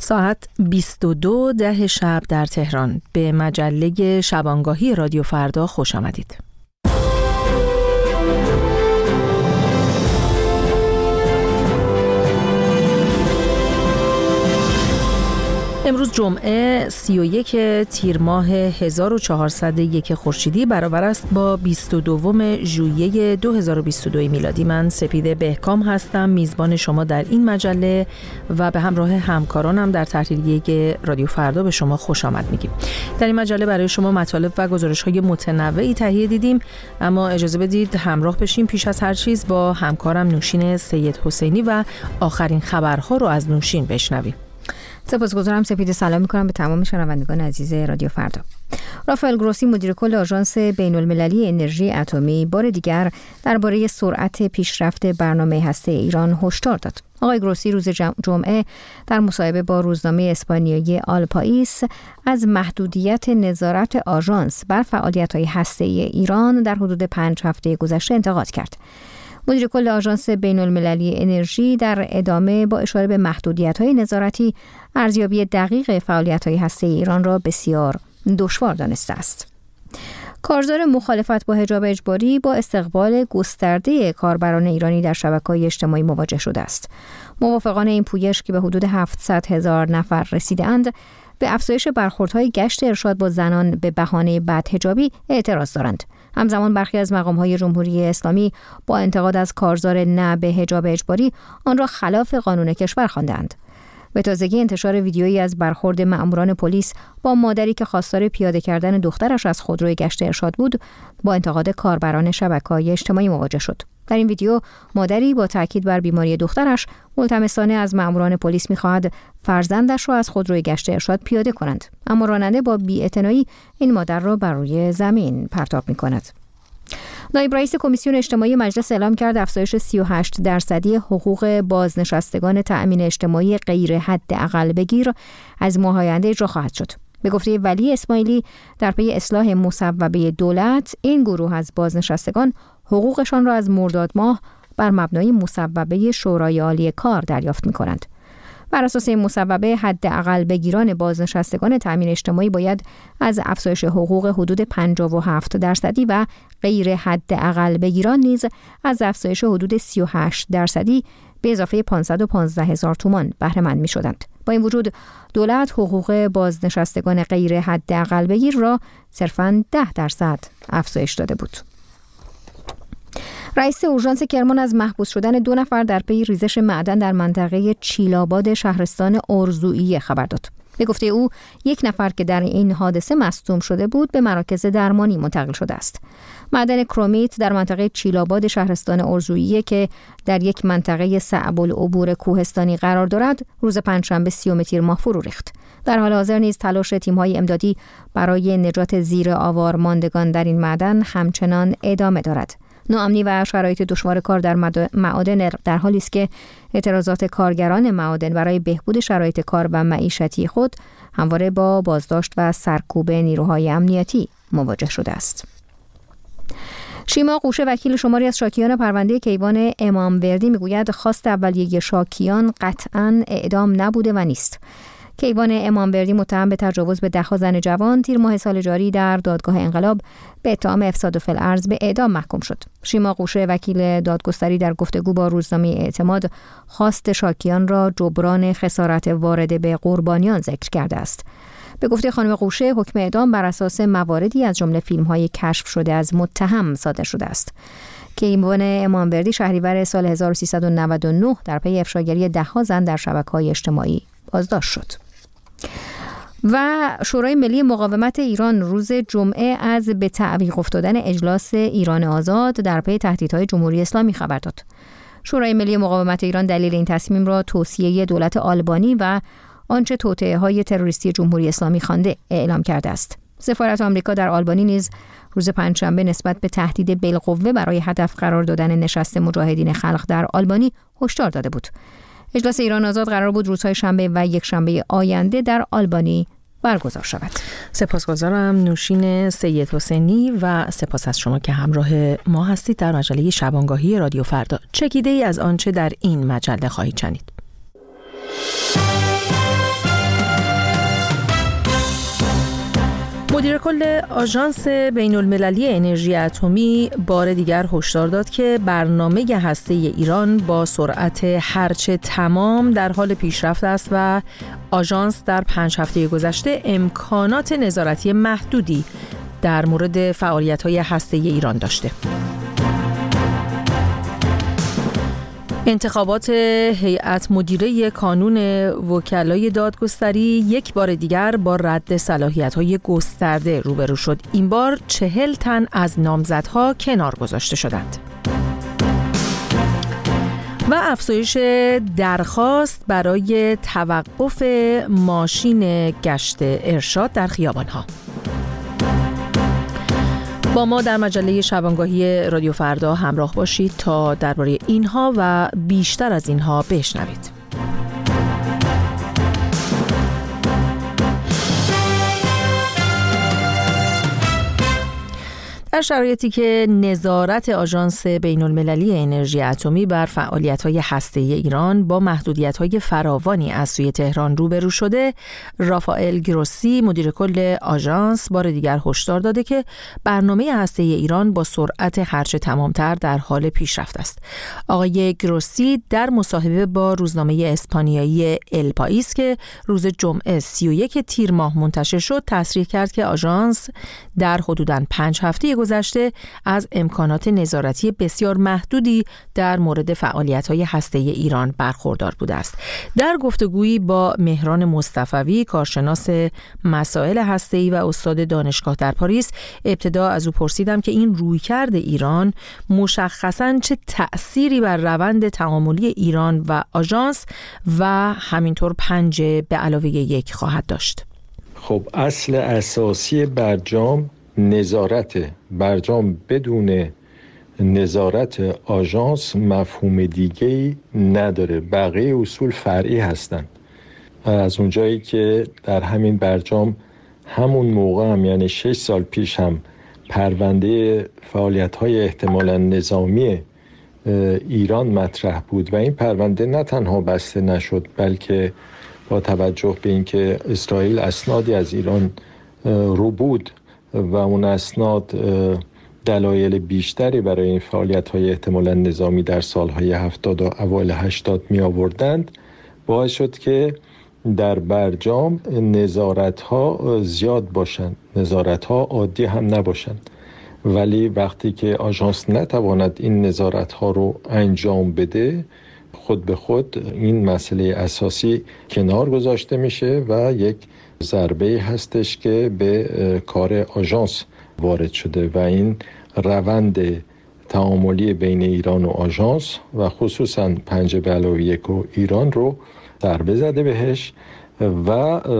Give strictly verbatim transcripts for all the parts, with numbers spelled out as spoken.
ساعت بیست و دو ده شب در تهران. به مجله شبانگاهی رادیو فردا خوش آمدید. امروز جمعه سی و یک تیر ماه هزار و چهارصد و یک خورشیدی برابر است با بیست و دوم ژوئیه دو هزار و بیست و دو میلادی. من سپیده بهکام هستم، میزبان شما در این مجله و به همراه همکارانم در تحریریه رادیو فردا به شما خوش آمد میگیم. در این مجله برای شما مطالب و گزارش‌های متنوعی تهیه دیدیم، اما اجازه بدید همراه بشیم پیش از هر چیز با همکارم نوشین سید حسینی و آخرین خبرها رو از نوشین بشنویم. سپاسگزارم سپیده. سلام میکنم به تمام شنوندگان عزیز رادیو فردا. رافائل گروسی مدیر کل آژانس بین‌المللی انرژی اتمی بار دیگر درباره سرعت پیشرفت برنامه هسته ایران هشدار داد. آقای گروسی روز جمعه در مصاحبه با روزنامه اسپانیایی آل پائیس از محدودیت نظارت آژانس بر فعالیت‌های هسته‌ای ایران در حدود پنج هفته گذشته انتقاد کرد. مدیر کل آژانس بین‌المللی انرژی در ادامه با اشاره به محدودیت‌های نظارتی ارزیابی دقیق فعالیت‌های هسته‌ای ایران را بسیار دشوار دانسته است. کارزار مخالفت با حجاب اجباری با استقبال گسترده کاربران ایرانی در شبکه‌های اجتماعی مواجه شده است. موافقان این پویش که به حدود هفتصد هزار نفر رسیده‌اند به افزایش برخوردهای گشت ارشاد با زنان به بهانه بدحجابی اعتراض دارند. همزمان برخی از مقام‌های جمهوری اسلامی با انتقاد از کارزار نه به حجاب اجباری آن را خلاف قانون کشور خواندند. به تازگی انتشار ویدیویی از برخورد مأموران پلیس با مادری که خواستار پیاده کردن دخترش از خودروی گشت ارشاد بود با انتقاد کاربران شبکه‌های اجتماعی مواجه شد. در این ویدیو مادری با تاکید بر بیماری دخترش ملتمسانه از مأموران پلیس می‌خواهد فرزندش را از خودروی گشت ارشاد پیاده کنند، اما راننده با بی‌اعتنایی این مادر را بر روی زمین پرتاب می‌کند. نایب رئیس کمیسیون اجتماعی مجلس اعلام کرد افزایش سی و هشت درصدی حقوق بازنشستگان تأمین اجتماعی غیر حداقل بگیر از ماه آینده اجرا خواهد شد. به گفته ولی اسماعیلی در پی اصلاح مصوبه دولت این گروه از بازنشستگان حقوقشان را از مرداد ماه بر مبنای مصوبه شورای عالی کار دریافت می‌کنند. بر اساس این مصوبه حداقل بگیران بازنشستگان تأمین اجتماعی باید از افزایش حقوق حدود پنجاه و هفت درصدی و غیر حداقل بگیران نیز از افزایش حدود سی و هشت درصدی به اضافه پانصد و پانزده هزار تومان بهره مند می‌شدند. با این وجود دولت حقوق بازنشستگان غیر حداقل بگیر را صرفاً ده درصد افزایش داده بود. رئیس اورژانس کرمان از محبوس شدن دو نفر در پی ریزش معدن در منطقه چیلاباد شهرستان ارزویی خبر داد. به گفته او یک نفر که در این حادثه مصدوم شده بود به مراکز درمانی منتقل شده است. معدن کرومیت در منطقه چیلاباد شهرستان ارزویی که در یک منطقه صعب العبور کوهستانی قرار دارد روز پنجشنبه سیوم تیر ماه فرو ریخت. در حال حاضر نیز تلاش تیم‌های امدادی برای نجات زیر آوار ماندگان در این معدن همچنان ادامه دارد. ناامنی و شرایط دشوار کار در معادن در حالی است که اعتراضات کارگران معادن برای بهبود شرایط کار و معیشتی خود همواره با بازداشت و سرکوب نیروهای امنیتی مواجه شده است. شیما قوشه وکیل شماری از شاکیان پرونده کیوان اماموردی میگوید خواست اولیه شاکیان قطعاً اعدام نبوده و نیست. کیوان اماموردی متهم به تجاوز به ده‌ها زن جوان تیر ماه سال جاری در دادگاه انقلاب به اتهام افساد فی الارض به اعدام محکوم شد. شیما قوشه وکیل دادگستری در گفتگو با روزنامه اعتماد خواست شاکیان را جبران خسارت وارده به قربانیان ذکر کرده است. به گفته خانم قوشه حکم اعدام بر اساس مواردی از جمله فیلم‌های کشف شده از متهم صادر شده است. کیوان اماموردی شهریور سال هزار و سیصد و نود و نه در پی افشاگری ده‌ها زن در شبکه‌های اجتماعی بازداشت شد. و شورای ملی مقاومت ایران روز جمعه از به تعویق افتادن اجلاس ایران آزاد در پی تهدیدهای جمهوری اسلامی خبر داد. شورای ملی مقاومت ایران دلیل این تصمیم را توصیه دولت آلبانی و آنچه توطئه‌های تروریستی جمهوری اسلامی خوانده اعلام کرده است. سفارت آمریکا در آلبانی نیز روز پنجشنبه نسبت به تهدید بالقوه برای هدف قرار دادن نشست مجاهدین خلق در آلبانی هشدار داده بود. اجلاس ایران آزاد قرار بود روزهای شنبه و یک شنبه آینده در آلبانی برگزار شود. سپاسگزارم نوشین سید حسینی و سپاس از شما که همراه ما هستید در مجله شبانگاهی رادیو فردا. چکیده ای از آنچه در این مجله خواهید شنید. مدیر کل آژانس بین المللی انرژی اتمی بار دیگر هشدار داد که برنامه هسته ایران با سرعت هرچه تمام در حال پیشرفت است و آژانس در پنج هفته گذشته امکانات نظارتی محدودی در مورد فعالیت‌های هسته ایران داشته. انتخابات هیئت مدیره کانون وکلای دادگستری یک بار دیگر با رد صلاحیت‌های گسترده روبرو شد. این بار چهل تن از نامزدها کنار گذاشته شدند. و افزایش درخواست برای توقف ماشین گشت ارشاد در خیابان‌ها. با ما در مجله شبانگاهی رادیو فردا همراه باشید تا درباره اینها و بیشتر از اینها بشنوید. در شرایطی که نظارت آژانس بین المللی انرژی اتمی بر فعالیت‌های هسته‌ای ایران با محدودیت‌های فراوانی از سوی تهران روبرو شده، رافائل گروسی مدیر کل آژانس بار دیگر هشدار داده که برنامه هسته‌ای ایران با سرعت هرچه تمام‌تر در حال پیشرفت است. آقای گروسی در مصاحبه با روزنامه اسپانیایی ال پائیس که روز جمعه سی و یک تیر ماه منتشر شد، تصریح کرد که آژانس در حدوداً پنج هفته گذشته از امکانات نظارتی بسیار محدودی در مورد فعالیت‌های هسته‌ای ایران برخوردار بوده است. در گفتگویی با مهران مصطفوی، کارشناس مسائل هسته‌ای و استاد دانشگاه در پاریس، ابتدا از او پرسیدم که این رویکرد ایران مشخصاً چه تأثیری بر روند تعاملی ایران و آژانس و همینطور پنج به علاوه یک خواهد داشت. خب اصل اساسی برجام نظارت. برجام بدون نظارت آژانس مفهوم دیگه‌ای نداره. بقیه اصول فرعی هستند. از اونجایی که در همین برجام همون موقع هم یعنی شش سال پیش هم پرونده فعالیت‌های احتمالاً نظامی ایران مطرح بود و این پرونده نه تنها بسته نشد، بلکه با توجه به اینکه اسرائیل اسنادی از ایران رو بود و اون اسناد دلایل بیشتری برای این فعالیت‌های احتمالاً نظامی در سالهای هفتاد و اوایل هشتاد می آوردند، باعث شد که در برجام نظارت‌ها زیاد باشند، نظارت‌ها عادی هم نباشند. ولی وقتی که آژانس نتواند این نظارت‌ها رو انجام بده، خود به خود این مسئله اساسی کنار گذاشته میشه و یک ضربه هستش که به کار آژانس وارد شده و این روند تعاملی بین ایران و آژانس و خصوصا پنج به علاوه یک و ایران رو ضربه زده بهش و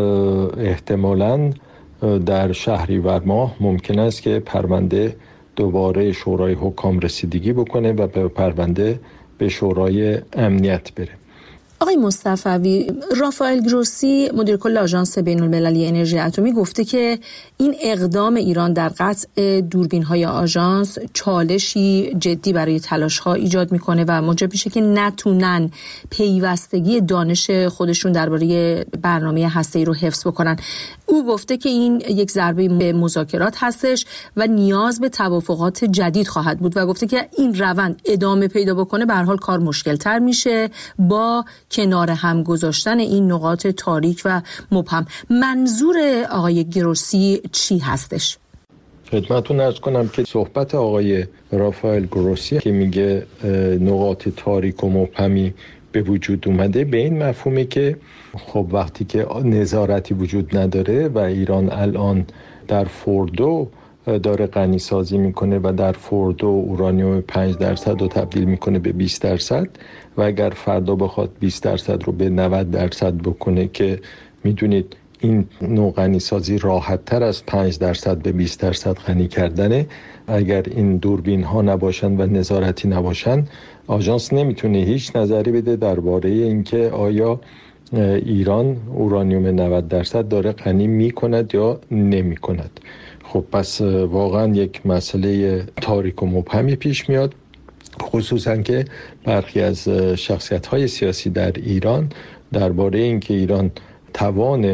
احتمالاً در شهریور ماه ممکن است که پرونده دوباره شورای حکام رسیدگی بکنه و به پرونده به شورای امنیت بره. آقای مصطفوی، رافائل گروسی مدیر کل آژانس بین المللی انرژی اتمی گفته که این اقدام ایران در قطع دوربین‌های آژانس چالشی جدی برای تلاش‌ها ایجاد می‌کنه و موجب میشه که نتونن پیوستگی دانش خودشون درباره برنامه هسته‌ای رو حفظ بکنن. او گفته که این یک ضربه به مذاکرات هستش و نیاز به توافقات جدید خواهد بود و گفته که این روند ادامه پیدا بکنه به هر حال کار مشکل‌تر میشه با کنار هم گذاشتن این نقاط تاریک و مبهم. منظور آقای گروسی چی هستش؟ خدمتتون عرض کنم که صحبت آقای رافائل گروسی که میگه نقاط تاریک و مبهمی به وجود اومده به این مفهومه که خب وقتی که نظارتی وجود نداره و ایران الان در فوردو داره غنی سازی میکنه و در فوردو اورانیوم پنج درصد رو تبدیل میکنه به بیست درصد و اگر فردا بخواد بیست درصد رو به نود درصد بکنه که میدونید این نوع غنی سازی راحت تر از پنج درصد به بیست درصد غنی کردنه، اگر این دوربین ها نباشن و نظارتی نباشن آژانس نمیتونه هیچ نظری بده درباره اینکه آیا ایران اورانیوم نود درصد داره غنی میکند یا نمیکند. خب پس واقعا یک مسئله تاریک و مبهمی پیش میاد، خصوصا که برخی از شخصیت‌های سیاسی در ایران درباره اینکه ایران توان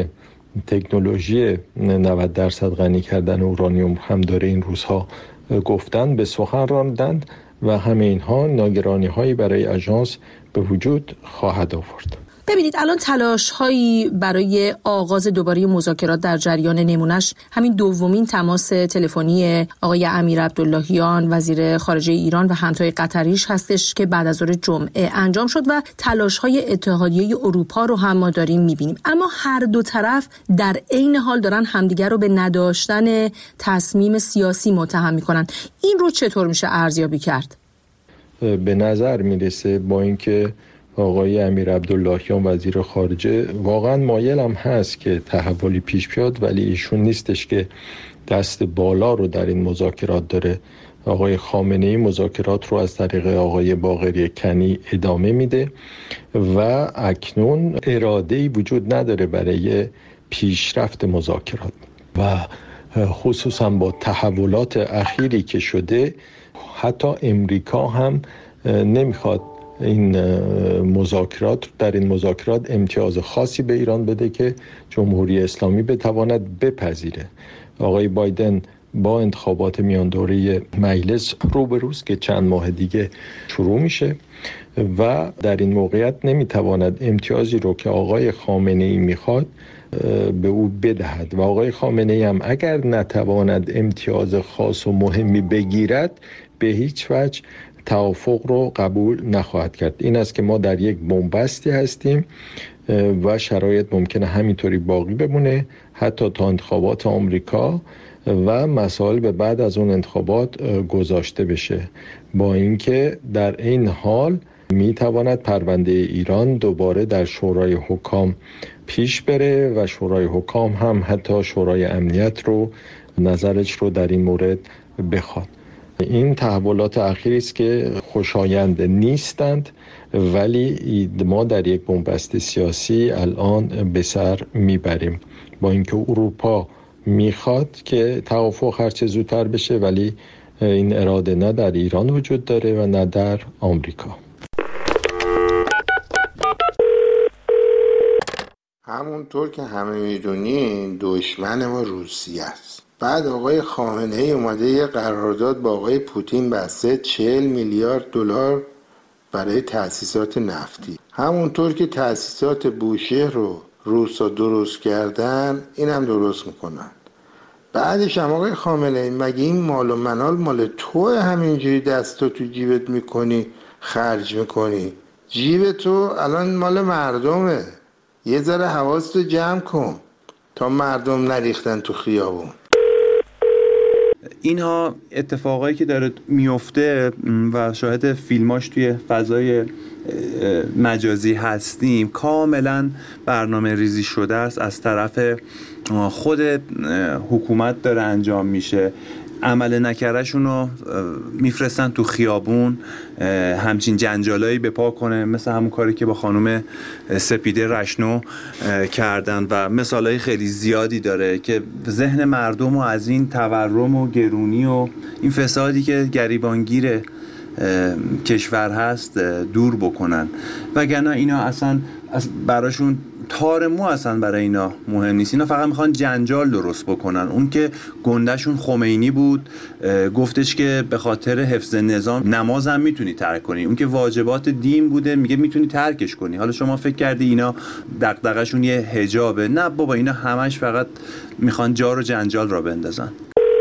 تکنولوژی نود درصد غنی کردن اورانیوم هم داره این روزها گفتن به سخن راندند و همه اینها ناگرانی هایی برای آژانس به وجود خواهد آورد. ببینید الان تلاش هایی برای آغاز دوباره مذاکرات در جریان، نمونش همین دومین تماس تلفنی آقای امیر عبداللهیان وزیر خارجه ایران و همتای قطریش هستش که بعد از ظهر جمعه انجام شد و تلاش های اتحادیه اروپا رو هم ما داریم میبینیم. اما هر دو طرف در عین حال دارن همدیگر رو به نداشتن تصمیم سیاسی متهم میکنن. این رو چطور میشه ارزیابی کرد؟ به نظر میرسه با اینکه آقای امیر عبداللهیان وزیر خارجه واقعا مایل هم هست که تحولی پیش بیاد، ولی ایشون نیستش که دست بالا رو در این مذاکرات داره. آقای خامنه‌ای مذاکرات رو از طریق آقای باقری کنی ادامه میده و اکنون اراده‌ای وجود نداره برای پیشرفت مذاکرات و خصوصا با تحولات اخیری که شده حتی امریکا هم نمیخواد این مذاکرات در این مذاکرات امتیاز خاصی به ایران بده که جمهوری اسلامی بتواند بپذیره. آقای بایدن با انتخابات میان دوره مجلس روبروست که چند ماه دیگه شروع میشه و در این موقعیت نمیتواند امتیازی رو که آقای خامنه‌ای میخواد به او بدهد و آقای خامنه‌ای هم اگر نتواند امتیاز خاص و مهمی بگیرد به هیچ وجه توافق رو قبول نخواهد کرد. این است که ما در یک بنبستی هستیم و شرایط ممکنه همینطوری باقی بمونه حتی تا انتخابات آمریکا و مسائل به بعد از اون انتخابات گذاشته بشه، با اینکه در این حال میتواند پرونده ایران دوباره در شورای حکام پیش بره و شورای حکام هم حتی شورای امنیت رو نظرش رو در این مورد بخواد. این تحولات اخیری است که خوشایند نیستند، ولی ما در یک بنبست سیاسی الان به سر میبریم، با اینکه اروپا میخواد که توافق هرچه زودتر بشه، ولی این اراده نه در ایران وجود داره و نه در آمریکا. همونطور که همه میدونین دشمن ما روسیه است. بعد آقای خامنه‌ای اومده یه قرارداد با آقای پوتین بسته چهل میلیارد دلار برای تأسیسات نفتی. همونطور که تأسیسات بوشهر رو روسا درست کردن این هم درست میکنن. بعدش هم آقای خامنه‌ای مگه این مال و منال مال توه همینجوری دستو تو جیبت میکنی خرج میکنی؟ جیب تو الان مال مردمه. یه ذره حواستو جمع کن تا مردم نریختن تو خیابون. اینها اتفاقایی که داره میفته و شاهد فیلماش توی فضای مجازی هستیم کاملا برنامه ریزی شده است، از طرف خود حکومت داره انجام میشه. عمل نکردشون رو میفرستن تو خیابون همچین جنجالایی به پا کنه، مثل همون کاری که با خانم سپیده رشنو کردن و مثالای خیلی زیادی داره که ذهن مردم رو از این تورم و گرونی و این فسادی که گریبانگیر کشور هست دور بکنن، وگرنه اینا اصلا براشون تار مو اصلا برای اینا مهم نیست. اینا فقط میخوان جنجال درست بکنن. اون که گندهشون خمینی بود گفتش که به خاطر حفظ نظام نماز هم میتونی ترک کنی، اون که واجبات دین بوده میگه میتونی ترکش کنی. حالا شما فکر کردی اینا دغدغه‌شون یه حجابه؟ نه بابا، اینا همش فقط میخوان جار و جنجال را بندازن.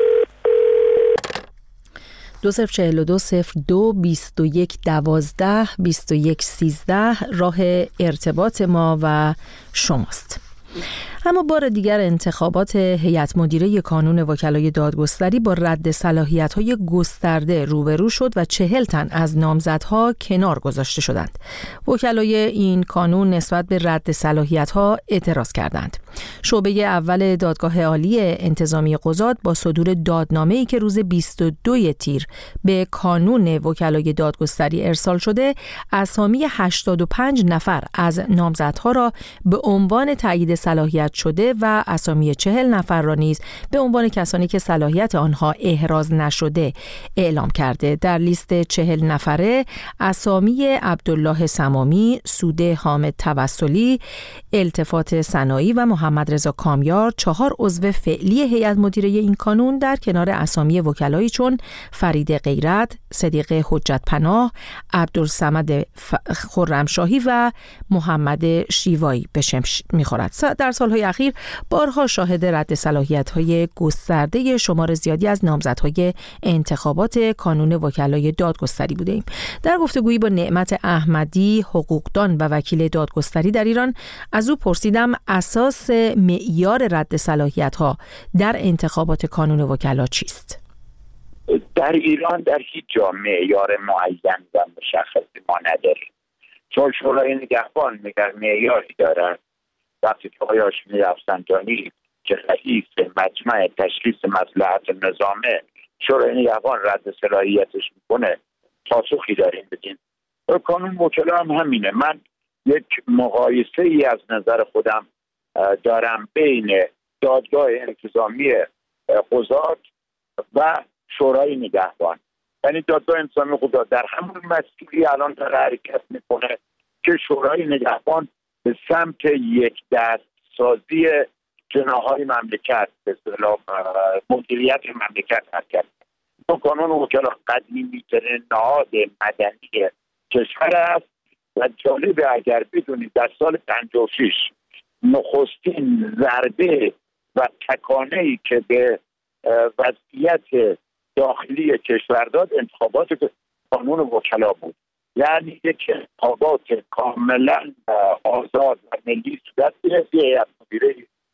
دو صفر چهل و دو صفر دو بیست و یک دوازده بیست و یک سیزده راه ارتباط ما و شماست. اما بار دیگر انتخابات هیئت مدیره کانون وکلای دادگستری با رد صلاحیت‌های گسترده روبرو شد و چهل تن از نامزدها کنار گذاشته شدند. وکلای این کانون نسبت به رد صلاحیت‌ها اعتراض کردند. شعبه اول دادگاه عالی انتظامی قضات با صدور دادنامه‌ای که روز بیست و دو تیر به کانون وکلای دادگستری ارسال شده، اسامی هشتاد و پنج نفر از نامزدها را به عنوان تایید صلاحیت شده و اسامی چهل نفر را نیز به عنوان کسانی که صلاحیت آنها احراز نشده اعلام کرده. در لیست چهل نفره اسامی عبدالله سمامی، سوده حامد توسلی، التفات سنایی و محمد محمد رضا کامیار چهار عضو فعلی هیئت مدیره این کانون در کنار اسامی وکلایی چون فرید غیرت، صدیق حجت پناه، عبدالصمد خرمشاهی و محمد شیوایی به شمش می‌خورد. در سالهای اخیر بارها شاهد رد صلاحیت‌های گسترده شمار زیادی از نامزدهای انتخابات کانون وکلای دادگستری بودیم. در گفتگویی با نعمت احمدی، حقوقدان و وکیل دادگستری در ایران، از او پرسیدم اساس معیار رد صلاحیت‌ها در انتخابات کانون وکلا چیست؟ در ایران در هیچ جا معیار معین و مشخصی ما نداریم. چون شورای نگهبان مگر معیاری دارد. وقتی که آقای هاشمی رفسنجانی که رئیس مجمع تشخیص مصلحت نظامه شورای نگهبان رد صلاحیتش میکنه، پاسخی داریم بدیم. کانون وکلا هم همینه. من یک مقایسه ای از نظر خودم دارم بین دادگاه انتظامی قضات و شورای نگهبان. یعنی دادگاه انتظامی قضات در همون مسیری الان داره حرکت میکنه که شورای نگهبان به سمت یک دست سازی جناح‌های مملکت، به اصطلاح مدیریت مملکت حرکت. تو کانون وکلا قدیمی‌ترین نهاد مدنی کشور است و جالبه اگر بدونید در سال پنجاه و شش نخستین ضربه و تکانه‌ای که به وضعیت داخلی کشور داد انتخابات کانون وکلا بود. یعنی یک انتخابات کاملا آزاد و ملی صورت گرفت. هیئت مدیره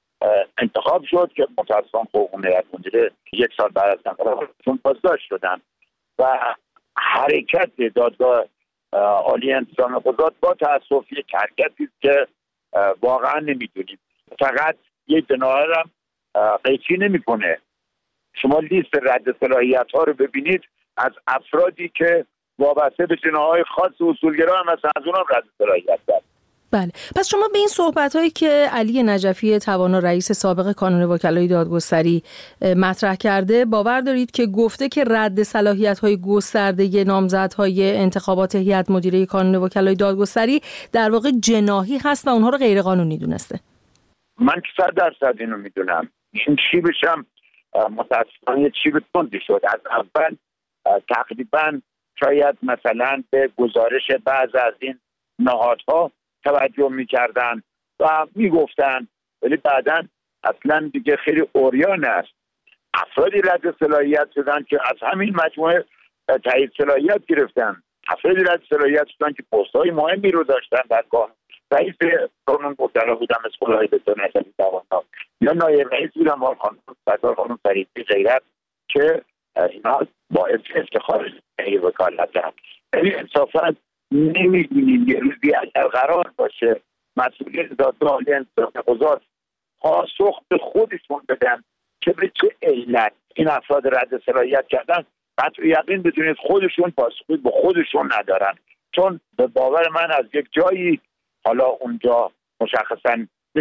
انتخاب شد که متاسفانه فوق هیئت مدیره یک سال بعد از انتخابشون بازداشت شدن و حرکت دادگاه عالی انتظامی قضات با تأسف یک حرکتی که واقعا نمیدونیم. فقط یک جناح هم قیچی نمیکنه. شما لیست رد صلاحیت ها رو ببینید از افرادی که وابسته به جناح‌های خاص اصولگرا هم مثلا از اونم رد صلاحیت دارن. بله. پس شما به این صحبت‌هایی که علی نجفی توانا رئیس سابق کانون وکلای دادگستری مطرح کرده باور دارید که گفته که رد صلاحیت‌های گسترده نامزدهای انتخابات هیئت مدیره کانون وکلای دادگستری در واقع جناحی هست و اونها رو غیر قانونی دونسته؟ من که صد درصد اینو میدونم. این چی بشم متاسفانه چی به تندی شد. از اول تقریبا شاید مثلا به گزارش بعض از این نهادها توجه میکردن و میگفتن، ولی بعداً اصلا دیگه خیلی عریان است. افرادی رد صلاحیت شدن که از همین مجموعه تایید صلاحیت گرفتن. افرادی رد صلاحیت شدن که پست‌های مهمی رو داشتن در کانون. رئیس کانون وکلا بودن مثل خدای دکتر نجفی توانا یا نایب رئیس بودن مال خانم سردار خانم فرید غیرت که اینا باعث افتخار وکالت هست. یعنی انصافا نمیدونیم یه روزی اگر قرار باشه مسئولیت دادگاه عالی انتظامی قضات پاسخ به خودشون بدن که به چه علت این افراد رد صلاحیت کردن، قطع یقین بدونید خودشون پاسخی به خودشون ندارن. چون به باور من از یک جایی، حالا اونجا مشخصا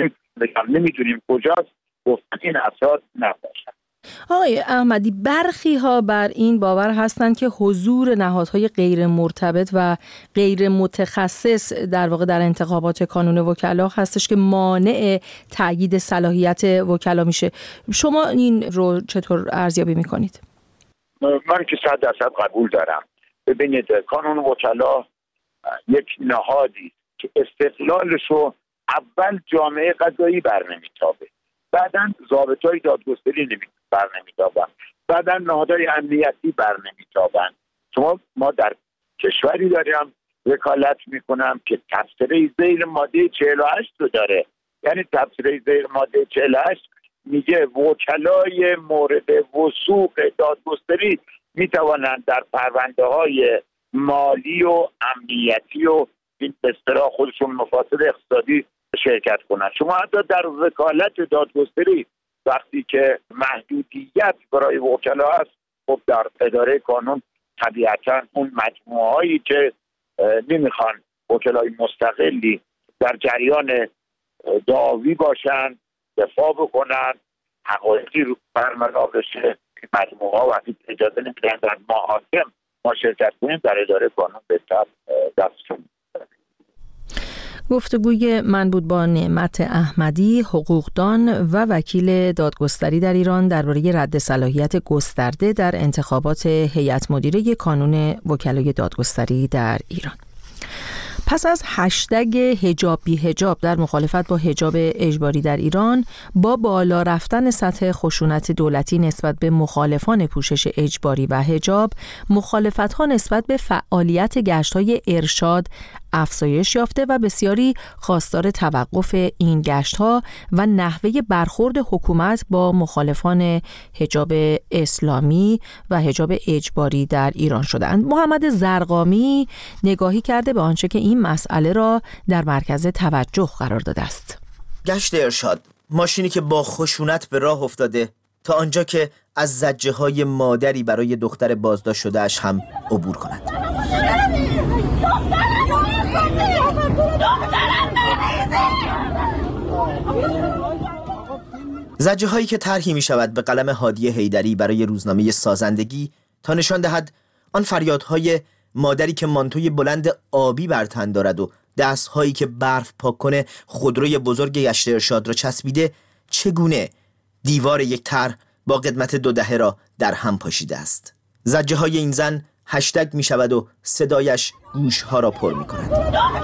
نمیدونیم کجاست، گفتن این افراد نباشن. آقای احمدی، برخی ها بر این باور هستند که حضور نهادهای غیر مرتبط و غیر متخصص در واقع در انتخابات کانون وکلا هستش که مانع تأیید صلاحیت وکلا میشه. شما این رو چطور ارزیابی میکنید؟ من که صد درصد قبول دارم. ببینید کانون وکلا یک نهادی که استقلالش رو اول جامعه قضایی برنمیتابه، بعداً ضابطه‌های دادگستری برنمیتابن، بعداً نهادهای امنیتی برنمیتابن. شما ما در کشوری داریم وکالت میکنم که تفسیره زیر ماده چهل و هشت رو داره. یعنی تفسیره زیر ماده چهل و هشت میگه وکلای مورد وثوق دادگستری میتوانند در پرونده های مالی و امنیتی و این به اصطلاح خودشون مفاسد اقتصادی شرکت کنند. شما حتی در وکالت دادگستری وقتی که محدودیت برای وکلا هست، خب در اداره قانون طبیعتا اون مجموعه هایی که نمیخوان وکلای مستقلی در جریان دعاوی باشن، دفاع بکنن، حقایقی رو برملا بشه، مجموعه ها وقتی اجازه نمیدن در محاکم ما شرکت کنیم، در اداره قانون به دستشون. گفتگوی من بود با نعمت احمدی، حقوقدان و وکیل دادگستری در ایران درباره رد صلاحیت گسترده در انتخابات هیئت مدیره کانون وکلای دادگستری در ایران. پس از هشتگ حجاب بی حجاب در مخالفت با حجاب اجباری در ایران، با بالا رفتن سطح خشونت دولتی نسبت به مخالفان پوشش اجباری و حجاب، مخالفت‌ها نسبت به فعالیت گشت‌های ارشاد افزایش یافته و بسیاری خواستار توقف این گشت‌ها و نحوه برخورد حکومت با مخالفان حجاب اسلامی و حجاب اجباری در ایران شدند. محمد زرقامی نگاهی کرده به آنچه که این مسئله را در مرکز توجه قرار داده است. گشت ارشاد، ماشینی که با خشونت به راه افتاده تا آنجا که از زجه‌های مادری برای دختر بازداشت شده‌اش هم عبور کند. زجه هایی که طرحی می شود به قلم هادی حیدری برای روزنامه سازندگی تا نشان دهد آن فریادهای مادری که مانتوی بلند آبی بر تن دارد و دستهایی که برف پاک کنه خودروی بزرگ گشت ارشاد را چسبیده چگونه دیوار یک طرح با قدمت دو دهه را در هم پاشیده است. زجه های این زن هشتگ می شود و صدایش گوش ها را پر می کند.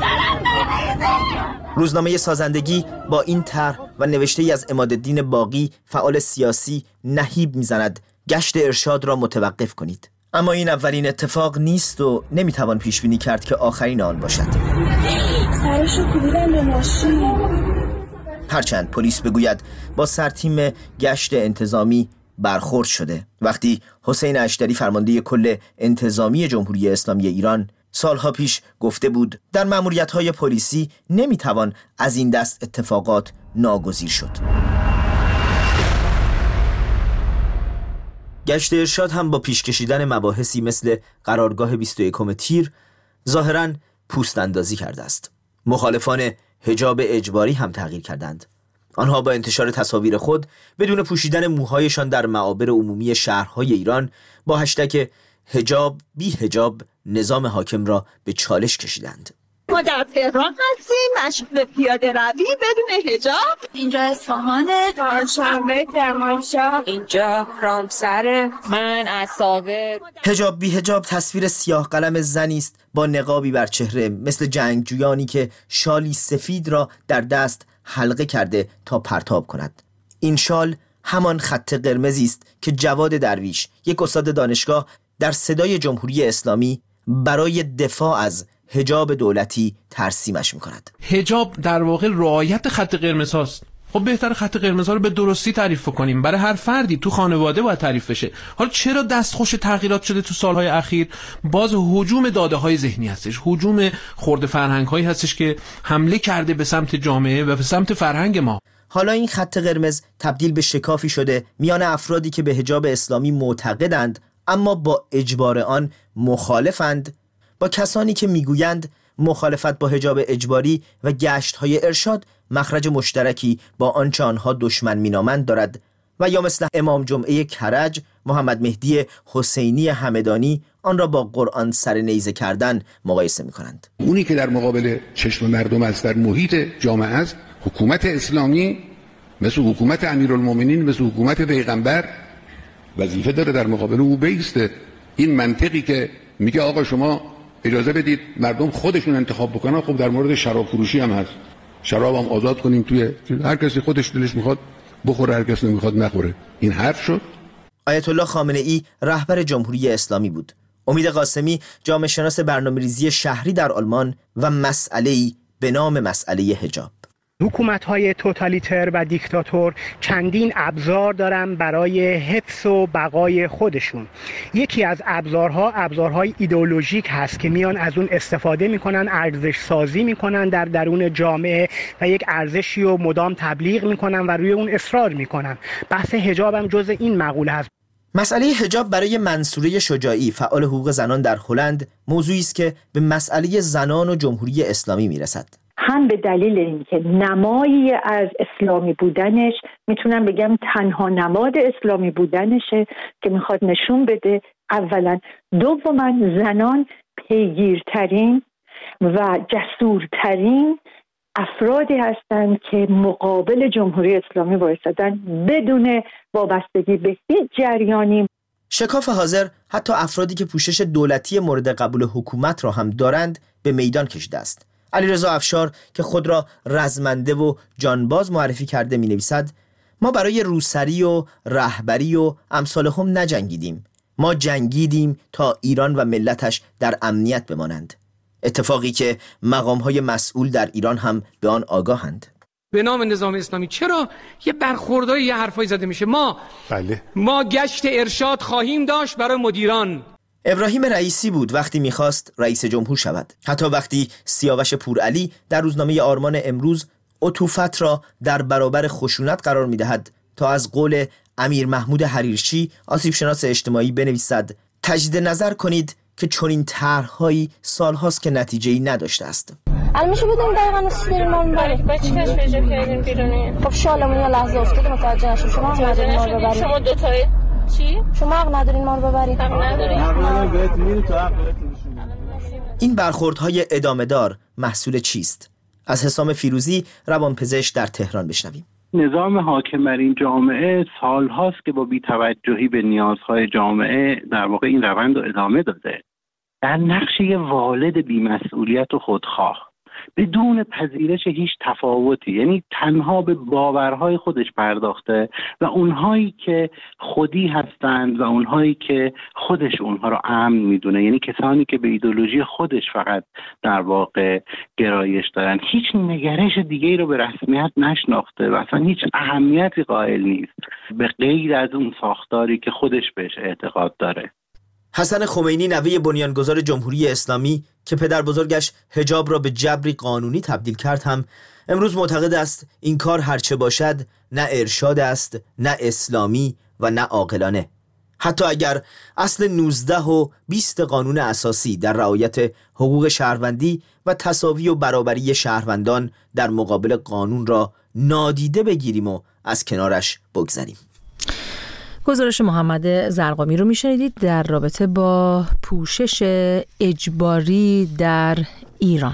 روزنامه سازندگی با این طرح و نوشته ای از عمادالدین باقی فعال سیاسی نهیب می زند گشت ارشاد را متوقف کنید. اما این اولین اتفاق نیست و نمی توان پیش بینی کرد که آخرین آن باشد. سرشو کوبیدن به ماشین. هرچند پلیس بگوید با سرتیم گشت انتظامی برخورد شده. وقتی حسین اشتری فرمانده کل انتظامی جمهوری اسلامی ایران سالها پیش گفته بود در مأموریت‌های پلیسی نمیتوان از این دست اتفاقات ناگزیر شد. گشت ارشاد هم با پیش کشیدن مباحثی مثل قرارگاه بیست و یکم تیر ظاهراً پوست اندازی کرده است. مخالفان حجاب اجباری هم تغییر کردند. آنها با انتشار تصاویر خود بدون پوشیدن موهایشان در معابر عمومی شهرهای ایران با هشتگ حجاب بی حجاب نظام حاکم را به چالش کشیدند. ما در تهران هستیم، مشغول به پیاده روی بدون حجاب. اینجا اصفهانه، چهارشنبه کرمانشاه، اینجا رامسر، من عصابه. حجاب بی حجاب تصویر سیاه قلم زنی است با نقابی بر چهره مثل جنگجویانی که شالی سفید را در دست حلقه کرده تا پرتاب کند. این شال همان خط قرمزی است که جواد درویش، یک استاد دانشگاه، در صدای جمهوری اسلامی برای دفاع از حجاب دولتی ترسیمش می‌کند. حجاب در واقع رعایت خط قرمز هاست. خب بهتر خط قرمز ها رو به درستی تعریف کنیم. برای هر فردی تو خانواده باید تعریف بشه. حالا چرا دستخوش تغییرات شده تو سالهای اخیر؟ باز هجوم داده‌های ذهنی هستش، هجوم خرد فرهنگ‌هایی هستش که حمله کرده به سمت جامعه و به سمت فرهنگ ما. حالا این خط قرمز تبدیل به شکافی شده میان افرادی که به حجاب اسلامی معتقدند اما با اجبار آن مخالفند، با کسانی که میگویند مخالفت با حجاب اجباری و گشت‌های ارشاد مخرج مشترکی با آنچه آنها دشمن مینامند دارد و یا مثل امام جمعه کرج، محمد مهدی حسینی همدانی آن را با قرآن سر نیزه کردن مقایسه می‌کنند. اونی که در مقابل چشم مردم است، در محیط جامعه است، حکومت اسلامی مثل حکومت امیرالمومنین، مثل حکومت پیغمبر وظیفه داره در مقابل او بیسته. این منطقی که میگه آقا شما اجازه بدید مردم خودشون انتخاب بکنن، خب در مورد شراب فروشی هم هست. شراب هم آزاد کنیم، توی هر کسی خودش دلش میخواد بخوره، هر کسی نمیخواد نخوره. این حرف شد. آیت الله خامنه ای رهبر جمهوری اسلامی بود. امید قاسمی جامعه شناس برنامه‌ریزی شهری در آلمان و مسئله‌ای به نام مسئله حجاب. حکومت‌های توتالیتر و دیکتاتور چندین ابزار دارن برای حفظ و بقای خودشون. یکی از ابزارها ابزارهای ایدئولوژیک هست که میان از اون استفاده میکنن، ارزش سازی میکنن در درون جامعه و یک ارزشی رو مدام تبلیغ میکنن و روی اون اصرار میکنن. بحث حجاب هم جز این مقوله هست. مسئله حجاب برای منصوره شجاعی، فعال حقوق زنان در هلند، موضوعی است که به مسئله زنان و جمهوری اسلامی میرسد. هم به دلیل اینکه نمایی از اسلامی بودنش، میتونم بگم تنها نماد اسلامی بودنشه که میخواد نشون بده اولا، دوما زنان پیگیرترین و جسورترین افرادی هستند که مقابل جمهوری اسلامی وایسادن بدون وابستگی به هیچ جریانی. شکاف حاضر حتی افرادی که پوشش دولتی مورد قبول حکومت را هم دارند به میدان کشیده است. علیرضا افشار که خود را رزمنده و جانباز معرفی کرده می نویسد: ما برای روسری و رهبری و امثال هم نجنگیدیم. ما جنگیدیم تا ایران و ملتش در امنیت بمانند. اتفاقی که مقام‌های مسئول در ایران هم به آن آگاهند. به نام نظام اسلامی چرا یه برخوردای یه حرفایی زده میشه؟ ما بله ما گشت ارشاد خواهیم داشت برای مدیران. ابراهیم رئیسی بود وقتی میخواست رئیس جمهور شود. حتی وقتی سیاوش پورعلی در روزنامه آرمان امروز عطوفت را در برابر خشونت قرار میدهد تا از قول امیر محمود حریرچی آسیب شناس اجتماعی بنویسد: تجدید نظر کنید که چنین طرح‌هایی سالهاست که نتیجه‌ای نداشته است. الان میشه بدونیم دقیقاً چی داریم ما می‌بریم؟ با چی کش پیدا کردیم بیرونی؟ خب شالمون یه لحظه افتاده متوجه نشیم. شما حق ندارین ما رو ببرید. شما دو تایی چی؟ شما حق ندارین ما رو ببرید. حق ندارین. حق بهت میدیم تو حق بهت. این برخوردهای ادامه‌دار محصول چیست؟ از حسام فیروزی روانپزشک در تهران بشنویم. نظام حاکم بر این جامعه سالهاست که با بی‌توجهی به نیازهای جامعه در واقع این روند رو ادامه داده. در نقش یه والد بی‌مسئولیت و خودخواه بدون پذیرش هیچ تفاوتی، یعنی تنها به باورهای خودش پرداخته و اونهایی که خودی هستند و اونهایی که خودش اونها رو امن میدونه، یعنی کسانی که به ایدئولوژی خودش فقط در واقع گرایش دارن، هیچ نگرش دیگه‌ای رو به رسمیت نشناخته و اصلا هیچ اهمیتی قائل نیست به غیر از اون ساختاری که خودش بهش اعتقاد داره. حسن خمینی نوه بنیانگذار جمهوری اسلامی که پدر بزرگش حجاب را به جبری قانونی تبدیل کرد هم امروز معتقد است این کار هرچه باشد نه ارشاد است، نه اسلامی و نه عاقلانه. حتی اگر اصل نوزده و بیست قانون اساسی در رعایت حقوق شهروندی و تساوی و برابری شهروندان در مقابل قانون را نادیده بگیریم و از کنارش بگذریم. گزارش محمد زرقامی رو میشنیدید در رابطه با پوشش اجباری در ایران.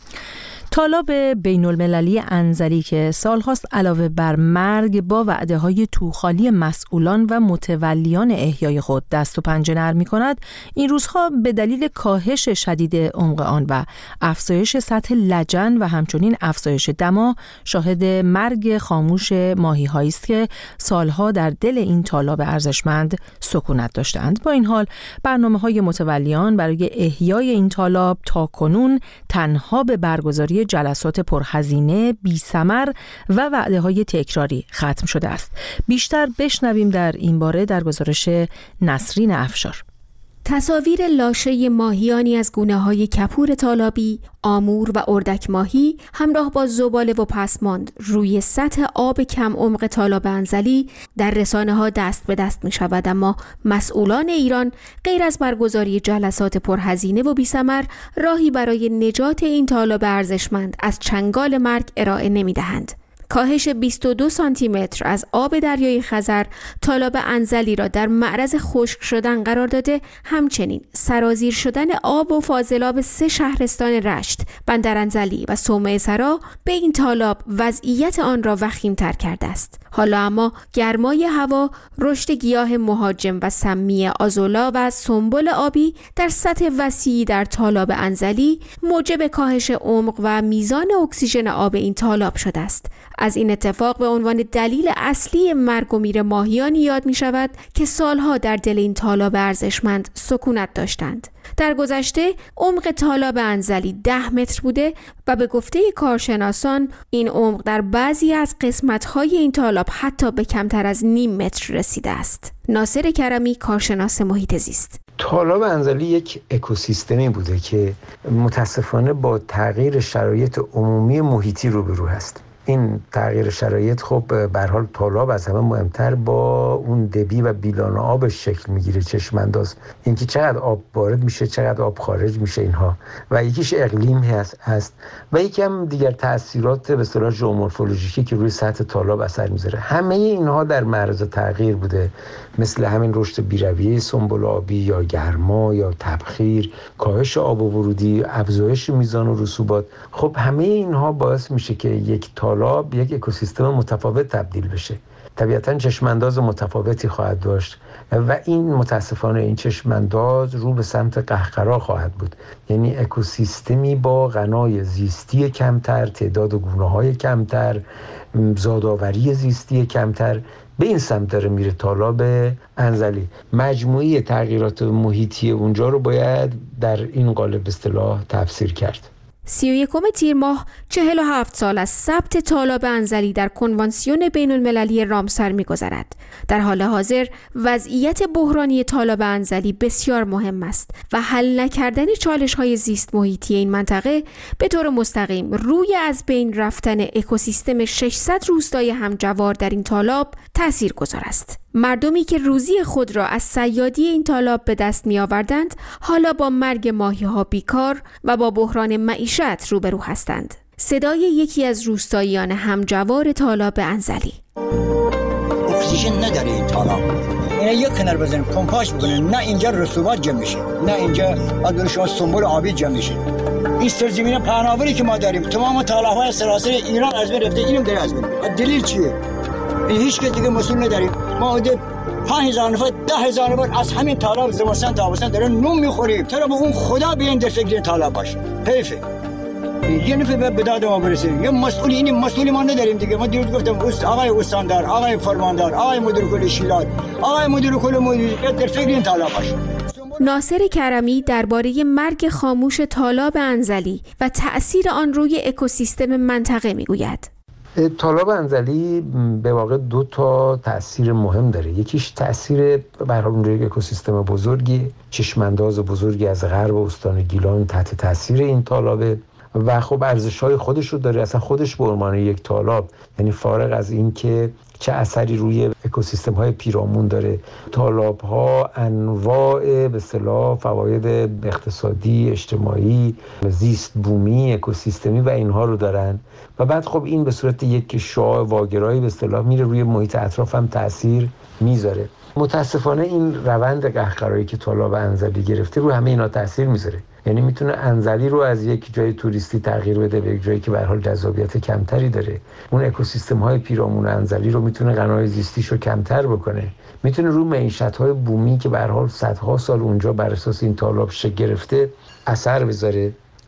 طالاب بین المللی انزلی که سالهاست علاوه بر مرگ با وعده های توخالی مسئولان و متولیان احیای خود دست و پنجه نرم می کند، این روزها به دلیل کاهش شدید عمق آن و افزایش سطح لجن و همچنین افزایش دما شاهد مرگ خاموش ماهی هایی است که سالها در دل این طالاب ارزشمند سکونت داشتند. با این حال برنامه های متولیان برای احیای این طالاب تا کنون تنها به برگزاری جلسات پرهزینه، بی ثمر و وعده های تکراری ختم شده است. بیشتر بشنویم در این باره در گزارش نسرین افشار. تصاویر لاشه ماهیانی از گونه‌های کپور طالابی، آمور و اردک ماهی همراه با زباله و پسماند روی سطح آب کم عمق طالاب انزلی در رسانه‌ها دست به دست می‌شود، اما مسئولان ایران غیر از برگزاری جلسات پرهزینه و بی‌ثمر راهی برای نجات این طالاب ارزشمند از چنگال مرگ ارائه نمی‌دهند. کاهش بیست و دو سانتی متر از آب دریای خزر طالاب انزلی را در معرض خشک شدن قرار داده، همچنین سرازیر شدن آب و فاضلاب سه شهرستان رشت، بندرانزلی و صومعه سرا به این طالاب وضعیت آن را وخیم‌تر کرده است. حالا اما گرمای هوا، رشد گیاه مهاجم و سمی آزولا و سنبل آبی در سطح وسیعی در طالاب انزلی موجب کاهش عمق و میزان اکسیژن آب این طالاب شده است. از این اتفاق به عنوان دلیل اصلی مرگ و میر ماهیانی یاد می شود که سالها در دل این طالاب ارزشمند سکونت داشتند. در گذشته عمق طالاب انزلی ده متر بوده و به گفته کارشناسان این عمق در بعضی از قسمت‌های این طالاب حتی به کمتر از نیم متر رسیده است. ناصر کرمی، کارشناس محیط زیست: طالاب انزلی یک اکوسیستمی بوده که متاسفانه با تغییر شرایط عمومی محیطی روبرو هست. این تغییر شرایط خب به هر حال طالاب از همه مهمتر با اون دبی و بیلان آبش شکل میگیره، چشمانداز اینکه چقدر آب وارد میشه، چقدر آب خارج میشه اینها، و یکیش اقلیم هست, هست. و یکی هم دیگر تاثیرات به اصطلاح ژئومورفولوژیکی که روی سطح تالاب اثر میذاره. همه اینها در معرض تغییر بوده، مثل همین رشد بیرویه سنبل آبی یا گرما یا تبخیر، کاهش آب ورودی، افزایش میزان و رسوبات. خب همه اینها باعث میشه که یک تالاب یک اکوسیستم متفاوت تبدیل بشه. طبیعتاً چشمانداز متفاوتی خواهد داشت و این متاسفانه این چشمانداز رو به سمت قهقرا خواهد بود، یعنی اکوسیستمی با غنای زیستی کمتر، تعداد گونه‌های کمتر، زادآوری زیستی کمتر. به این سمت داره میره تالاب انزلی. مجموعی تغییرات محیطی اونجا رو باید در این قالب اصطلاح تفسیر کرد. سی و یکم تیر ماه چهل و هفت سال از ثبت تالاب انزلی در کنوانسیون بین المللی رامسر می‌گذرد. در حال حاضر وضعیت بحرانی تالاب انزلی بسیار مهم است و حل نکردن چالش‌های زیست محیطی این منطقه به طور مستقیم روی از بین رفتن اکوسیستم ششصد روستای همجوار در این تالاب تاثیرگذار است. مردمی که روزی خود را از صیادی این تالاب به دست می آوردند، حالا با مرگ ماهی‌ها بیکار و با بحران معیشت روبرو هستند. صدای یکی از روستاییان همجوار تالاب انزلی. اکسیژن نداره این تالاب. اینا یک کنار بزنیم پمپاژ بکنیم، نه اینجا رسوبات جمع میشه، نه اینجا اگر شما سنبل آبی جمع میشه. این سرزمین پهناوری که ما داریم تمام تالاب‌های سراسر ایران از بین رفته، اینم داره از بین. دلیل چیه؟ این هیچ کس دیگه مسئول نداریم. ما اده پنج هزار نفر ده هزار نفر از همین تالاب زمستان تا تابستان دارن نون میخوریم. چرا به اون خدا بیان در فکر تالاب باشه؟ حیفه. یه نفر به داد ما برسه. یه مسئولی این مسئولی ما نداریم دیگه. ما دیروز گفتم آقای استاندار، آقای فرماندار، آقای مدیر کل شیلات، آقای مدیر کل مدیریت در فکر این تالاب باشه. ناصر کرمی درباره مرگ خاموش تالاب انزلی و تأثیر آن روی اکوسیستم منطقه میگوید. تالاب انزلی به واقع دو تا تأثیر مهم داره. یکیش تأثیر به هر حال یک اکوسیستم بزرگی، چشمانداز بزرگی از غرب استان گیلان تحت تأثیر این تالابه و خب ارزش‌های خودش رو داره. اصلا خودش به عنوان یک تالاب، یعنی فارغ از این که چه اثری روی اکوسیستم‌های پیرامون داره، تالاب‌ها انواع به اصطلاح فواید اقتصادی، اجتماعی، زیست بومی، اکوسیستمی و اینها رو دارن و بعد خب این به صورت یک شعاع واگرایی به اصطلاح میره روی محیط اطراف هم تأثیر میذاره. متاسفانه این روند قهقرایی که تالاب انزلی گرفته رو همه اینا تأثیر میذاره. یعنی میتونه انزلی رو از یک جای توریستی تغییر بده به یک جایی که به هر حال جذابیت کمتری داره. اون اکوسیستم های پیرامون انزلی رو میتونه غنای زیستیش رو کمتر بکنه. میتونه رو معیشت های بومی که به هر حال صدها سال اونجا بر اساس این تالاب شکل گرفته اثر بذاره.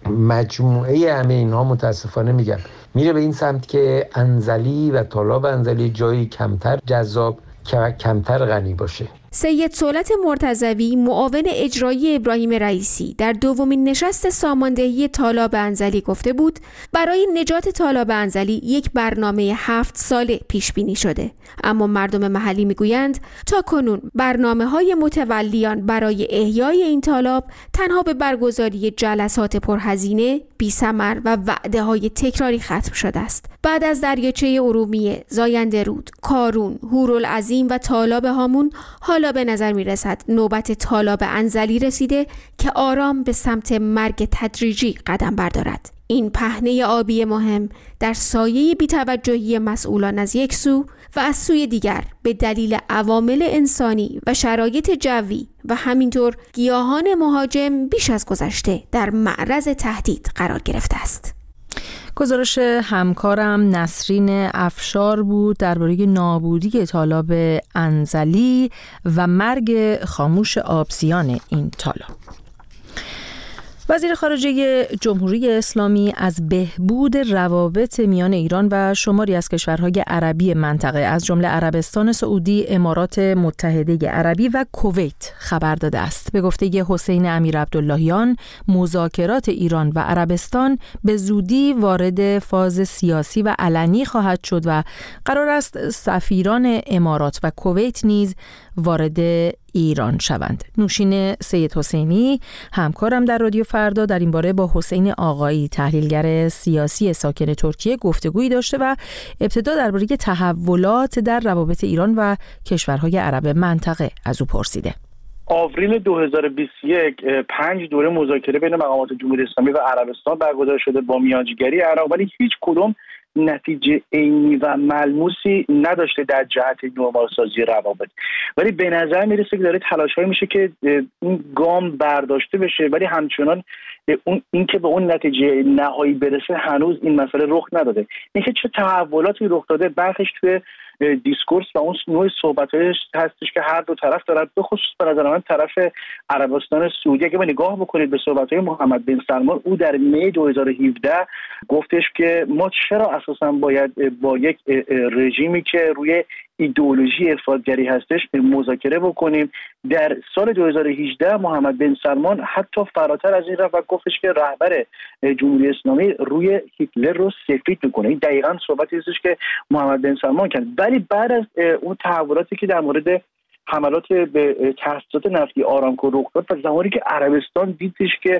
مجموعه همه اینها متاسفانه میگم میره به این سمت که انزلی و تالاب انزلی جایی کمتر جذاب که کمتر غنی باشه. سید صولت مرتضوی معاون اجرایی ابراهیم رئیسی در دومین نشست ساماندهی تالاب انزلی گفته بود برای نجات تالاب انزلی یک برنامه هفت ساله پیش بینی شده، اما مردم محلی میگویند تا کنون برنامه‌های متولیان برای احیای این تالاب تنها به برگزاری جلسات پرهزینه، بی‌ثمر و وعده‌های تکراری ختم شده است. بعد از دریاچه ارومیه، زاینده رود، کارون، هورالعظیم و تالاب هامون حالا به نظر می رسد نوبت تالاب انزلی رسیده که آرام به سمت مرگ تدریجی قدم بردارد. این پهنه آبی مهم در سایه بی‌توجهی مسئولان از یک سو و از سوی دیگر به دلیل عوامل انسانی و شرایط جوی و همینطور گیاهان مهاجم بیش از گذشته در معرض تهدید قرار گرفته است. گزارش همکارم نسرین افشار بود درباره نابودی تالاب انزلی و مرگ خاموش آبزیان این تالاب. وزیر خارجه جمهوری اسلامی از بهبود روابط میان ایران و شماری از کشورهای عربی منطقه از جمله عربستان سعودی، امارات متحده عربی و کویت خبر داده است. به گفته حسین امیر عبداللهیان، مذاکرات ایران و عربستان به زودی وارد فاز سیاسی و علنی خواهد شد و قرار است سفیران امارات و کویت نیز وارد ایران شوند. نوشین سید حسینی همکارم در رادیو فردا در این باره با حسین آقایی تحلیلگر سیاسی ساکن ترکیه گفتگویی داشته و ابتدا درباره تحولات در روابط ایران و کشورهای عرب منطقه از او پرسیده. آوریل دو هزار و بیست و یک پنج دوره مذاکره بین مقامات جمهوری اسلامی و عربستان برگزار شده با میانجیگری عراق، ولی هیچ کدوم نتیجه عینی و ملموسی نداشته در جهت نرمال‌سازی روابط. ولی به نظر میرسه که داره تلاش‌هایی میشه که این گام برداشته بشه، ولی همچنان اون این که به اون نتیجه نهایی برسه هنوز این مسئله رخ نداده. اینکه چه تحولاتی رخ داده برخش توی دیسکورس و اون نوع صحبت‌هاش هستش که هر دو طرف دارن، به خصوص به نظر من طرف عربستان سعودی. اگه نگاه بکنید به صحبت‌های محمد بن سلمان، او در می دو هزار و هفده گفتش که ما چرا اساساً باید با یک رژیمی که روی ایدئولوژی افراطگری هستش مذاکره بکنیم. در سال دو هزار و هجده محمد بن سلمان حتی فراتر از این رفت و گفتش که رهبر جمهوری اسلامی روی هیتلر رو سفید میکنه. این دقیقاً صحبتی هستش که محمد بن سلمان کرد. ولی بعد از اون تحولاتی که در مورد حملات به تأسیسات نفتی آرامکو رخ داد و زمانی که عربستان دیدش که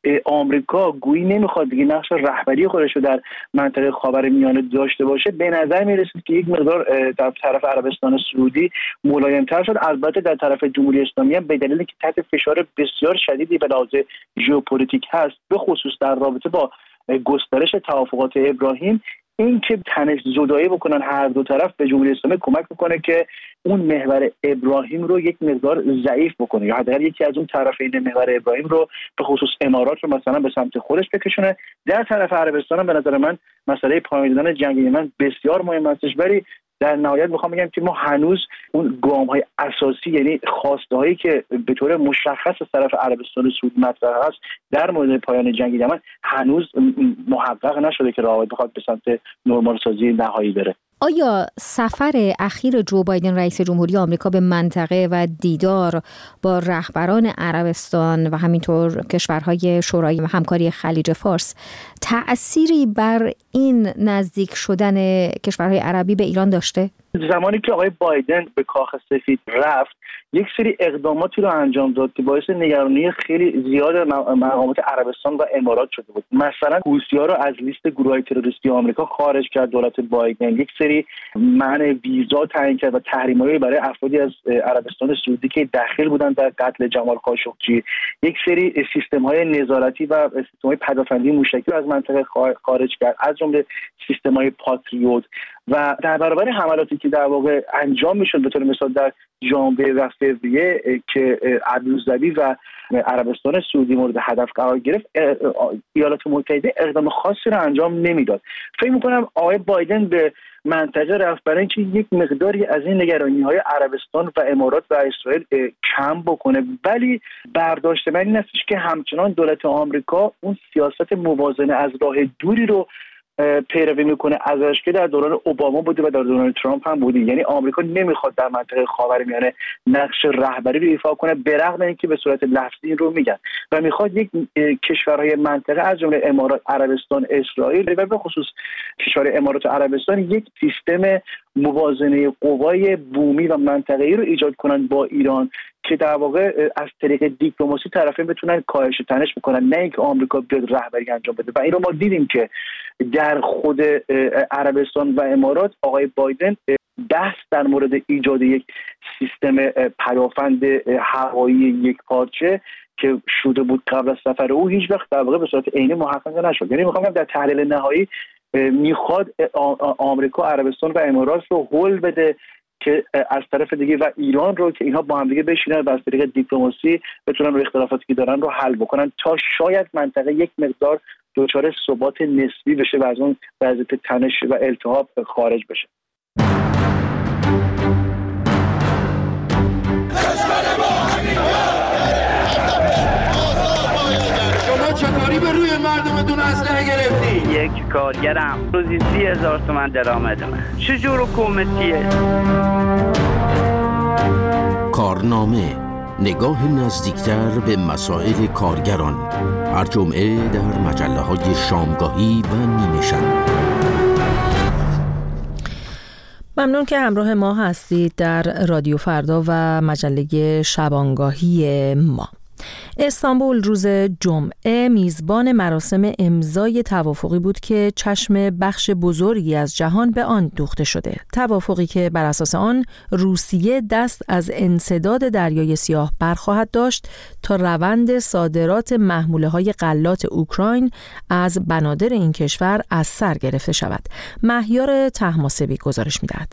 آمریکا گویی نمیخواد دیگه نقش رهبری خودش رو در منطقه خاورمیانه داشته باشه، به نظر میرسید که یک مقدار در طرف عربستان سعودی ملایم‌تر شد. البته در طرف جمهوری اسلامی هم به دلیلی که تحت فشار بسیار شدیدی به لحاظ ژئوپلیتیک هست، به خصوص در رابطه با گسترش توافقات ابراهیم، این که تنش زدایی بکنن هر دو طرف به جمهوری اسلامی کمک میکنه که اون محور ابراهیم رو یک مقدار ضعیف بکنه، یا حداقل یکی از اون طرفین محور ابراهیم رو به خصوص امارات رو مثلا به سمت خودش بکشونه. در طرف عربستان هم به نظر من مسئله پایان دادن جنگ یمن بسیار مهم هستش. ولی در نهایت میخوام بگم که ما هنوز اون گام‌های اساسی، یعنی خواسته‌هایی که به طور مشخص از طرف عربستان سعودی مطرح است در مورد پایان جنگ یمن هنوز محقق نشده که راهی بخواد به سمت نرمال‌سازی نهایی بره. آیا سفر اخیر جو بایدن رئیس جمهوری آمریکا به منطقه و دیدار با رهبران عربستان و همینطور کشورهای شورای همکاری خلیج فارس تأثیری بر این نزدیک شدن کشورهای عربی به ایران داشته؟ زمانی که آقای بایدن به کاخ سفید رفت، یک سری اقداماتی رو انجام داد که باعث نگرانی خیلی زیاد مقامات عربستان و امارات شده بود. مثلا حوثی‌ها رو از لیست گروه‌های تروریستی آمریکا خارج کرد دولت بایدن، یک سری منع ویزا تعیین کرد و تحریم‌هایی برای افرادی از عربستان سعودی که داخل بودن در قتل جمال خاشقچی، یک سری سیستم‌های نظارتی و سیستم‌های پدافندی موشکی رو از منطقه خارج کرد، از جمله سیستم‌های پاتریوت. و در برابر حملاتی که در واقع انجام میشد به طور مثال در ژانویه و فوریه که ابوظبی و عربستان سعودی مورد هدف قرار گرفت، ایالات متحده اقدام خاصی رو انجام نمیداد. فکر می‌کنم آقای بایدن به منطقه رفت برای اینکه یک مقداری از این نگرانی‌های عربستان و امارات و اسرائیل کم بکنه. ولی برداشت من این است که همچنان دولت آمریکا اون سیاست موازنه از راه دوری رو پیروی میکنه ازش که در دوران اوباما بوده و در دوران ترامپ هم بوده. یعنی آمریکا نمیخواد در منطقه خاورمیانه نقش رهبری رو ایفا کنه، به رغم اینکه به صورت لفظی رو میگن، و میخواد یک کشورهای منطقه از جمله امارات، عربستان، اسرائیل و به خصوص کشور امارات و عربستان یک سیستم موازنه قوای بومی و منطقه‌ای رو ایجاد کنن با ایران که در واقع از طریق دیپلماسی طرفین بتونن کاهش تنش بکنن، نه اینکه آمریکا بیاد رهبری انجام بده. و این رو ما دیدیم که در خود عربستان و امارات آقای بایدن بحث در مورد ایجاد یک سیستم پدافند هوایی یک پارچه که شده بود قبل از سفر او هیچ وقت در واقع به صورت عینی محقق نشد. یعنی میخوام در تحلیل نهایی میخواد آمریکا، عربستان و امارات رو هول بده که از طرف دیگه و ایران رو که اینها با هم دیگه بشینن و از طریق دیپلماسی بتونن رو اختلافاتی که دارن رو حل بکنن تا شاید منطقه یک مقدار دچار ثبات نسبی بشه و از اون وضعیت تنش و التهاب خارج بشه. شما چطوری به روی مردمتون اسلحه گرفتی؟ یک کارگرم روزی سی هزار تومن درآمد من. چجور حکومتیه؟ کارنامه، نگاه نزدیکتر به مسائل کارگران، هر جمعه در مجله های شامگاهی و نیمه شب. ممنون که همراه ما هستید در رادیو فردا و مجله شبانگاهی ما. استانبول روز جمعه میزبان مراسم امضای توافقی بود که چشم بخش بزرگی از جهان به آن دوخته شده. توافقی که بر اساس آن روسیه دست از انسداد دریای سیاه برخواهد داشت تا روند صادرات محموله‌های غلات اوکراین از بنادر این کشور از سر گرفته شود. مهیار طهماسبی گزارش می‌دهد.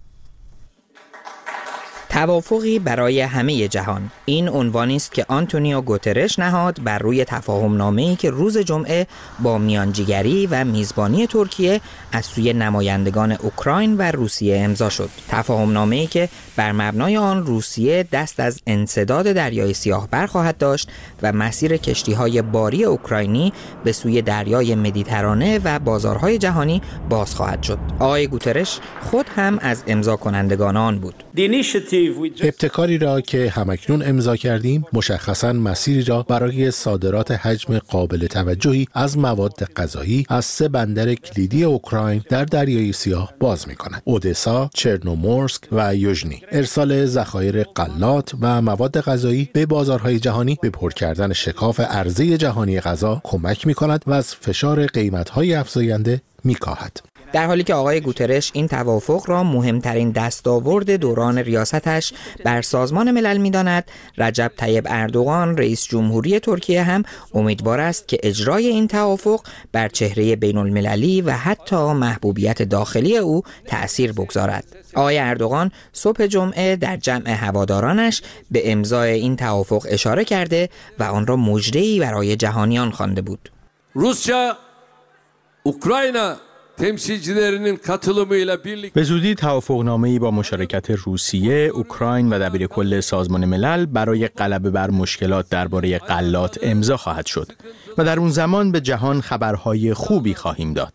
توافقی برای همه جهان، این عنوانی است که آنتونیو گوترش نهاد بر روی تفاهم نامه‌ای که روز جمعه با میانجیگری و میزبانی ترکیه از سوی نمایندگان اوکراین و روسیه امضا شد. تفاهم نامه‌ای که بر مبنای آن روسیه دست از انسداد دریای سیاه برخواهد داشت و مسیر کشتی‌های باری اوکراینی به سوی دریای مدیترانه و بازارهای جهانی باز خواهد شد. آقای گوترش خود هم از امضا کنندگان آن بود. ابتکاری را که همکنون امضا کردیم مشخصاً مسیری را برای صادرات حجم قابل توجهی از مواد غذایی از سه بندر کلیدی اوکراین در دریای سیاه باز می‌کند: اودسا، چرنومورسک و یوژنی. ارسال ذخایر غلات و مواد غذایی به بازارهای جهانی به پر کردن شکاف عرضه جهانی غذا کمک می‌کند و از فشار قیمت‌های افزاینده می‌کاهد. در حالی که آقای گوترش این توافق را مهمترین دستاورد دوران ریاستش بر سازمان ملل می‌داند، رجب طیب اردوغان رئیس جمهوری ترکیه هم امیدوار است که اجرای این توافق بر چهره بین‌المللی و حتی محبوبیت داخلی او تأثیر بگذارد. آقای اردوغان صبح جمعه در جمع هوادارانش به امضای این توافق اشاره کرده و آن را مژده‌ای برای جهانیان خوانده بود. روسیه، اوکراین به زودی توافقنامه‌ای با مشارکت روسیه، اوکراین و دبیرکل سازمان ملل برای غلبه bər مشکلات درباره غلات امضا خواهد شد و در اون زمان به جهان خبرهای خوبی خواهیم داد.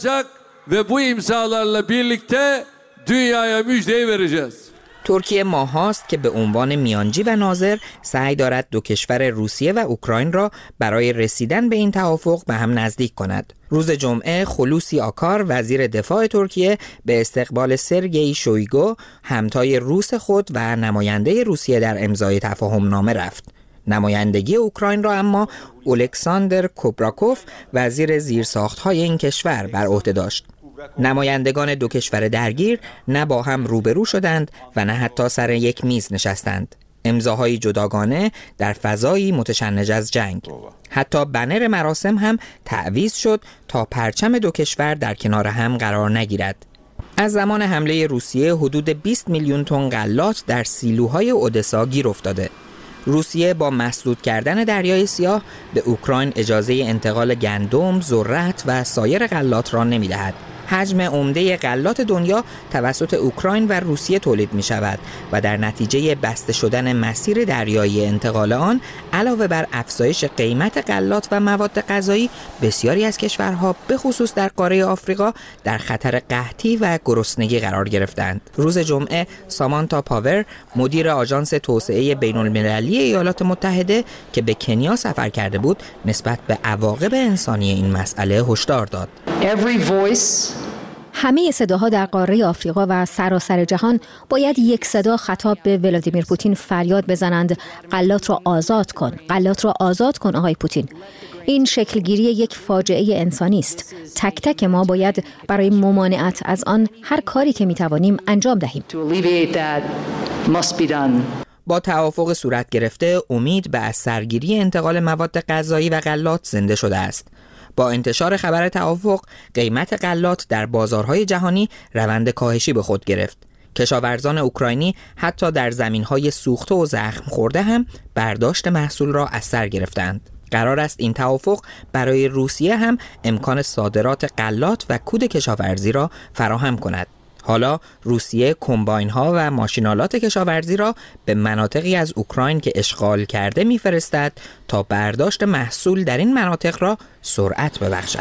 و bu imzalarla birlikte dünyaya müjdeyi vereceğiz. ترکیه ماهاست که به عنوان میانجی و ناظر سعی دارد دو کشور روسیه و اوکراین را برای رسیدن به این توافق به هم نزدیک کند. روز جمعه خلوصی آکار وزیر دفاع ترکیه به استقبال سرگئی شویگو همتای روس خود و نماینده روسیه در امضای تفاهم نامه رفت. نمایندگی اوکراین را اما الکساندر کوبراکوف وزیر زیرساخت‌های این کشور بر عهده داشت. نمایندگان دو کشور درگیر نه با هم روبرو شدند و نه حتی سر یک میز نشستند. امضاهای جداگانه در فضایی متشنج از جنگ. حتی بنر مراسم هم تعویض شد تا پرچم دو کشور در کنار هم قرار نگیرد. از زمان حمله روسیه حدود بیست میلیون تن غلات در سیلوهای اودسا گیر افتاده. روسیه با مسدود کردن دریای سیاه به اوکراین اجازه انتقال گندم، ذرت و سایر غلات را نمی‌دهد. حجم عمده غلات دنیا توسط اوکراین و روسیه تولید می شود و در نتیجه بسته شدن مسیر دریایی انتقال آن علاوه بر افزایش قیمت غلات و مواد غذایی، بسیاری از کشورها به خصوص در قاره آفریقا در خطر قحطی و گرسنگی قرار گرفتند. روز جمعه سامانتا پاور مدیر آژانس توسعه بین‌المللی ایالات متحده که به کنیا سفر کرده بود نسبت به عواقب انسانی این مسئله هشدار داد. Every voice همه صداها در قاره آفریقا و سراسر جهان باید یک صدا خطاب به ولادیمیر پوتین فریاد بزنند: غلات را آزاد کن، غلات را آزاد کن آقای پوتین. این شکلگیری یک فاجعه انسانی است. تک تک ما باید برای ممانعت از آن هر کاری که میتوانیم انجام دهیم. با توافق صورت گرفته امید به از سرگیری انتقال مواد غذایی و غلات زنده شده است. با انتشار خبر توافق، قیمت غلات در بازارهای جهانی روند کاهشی به خود گرفت. کشاورزان اوکراینی حتی در زمینهای سوخته و زخم خورده هم برداشت محصول را از سر گرفتند. قرار است این توافق برای روسیه هم امکان صادرات غلات و کود کشاورزی را فراهم کند. حالا روسیه کمباین ها و ماشینالات کشاورزی را به مناطقی از اوکراین که اشغال کرده میفرستد تا برداشت محصول در این مناطق را سرعت ببخشد.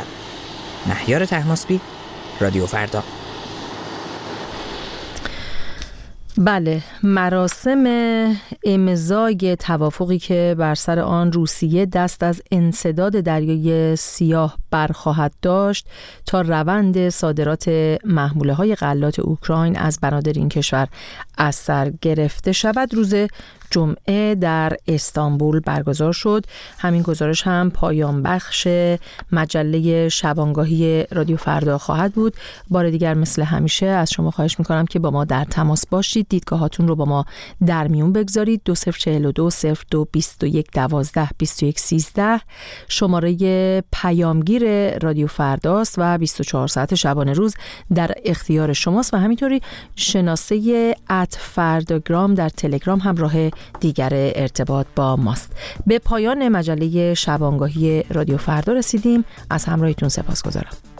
مهیار طهماسبی، رادیو فردا. بله، مراسم امضای توافقی که بر سر آن روسیه دست از انسداد دریای سیاه برخواهد داشت تا روند صادرات محموله‌های غلات اوکراین از بنادر این کشور از سر گرفته شود، روز جمعه در استانبول برگزار شد. همین گزارش هم پایان بخش مجله شبانگاهی رادیو فردا خواهد بود. بار دیگر مثل همیشه از شما خواهش میکنم که با ما در تماس باشید، دیدگاهاتون رو با ما در میون بگذارید. دو صفر چهل و دو صفر دو بیست و یک دوازده بیست و یک سیزده شماره پیامگیر رادیو فرداست و بیست و چهار ساعت شبانه روز در اختیار شماست و همینطوری شناسه ات فرداگرام در تلگرام هم راه دیگر ارتباط با ماست. به پایان مجله شبانگاهی رادیو فردا رسیدیم. از همراهیتون سپاسگزارم.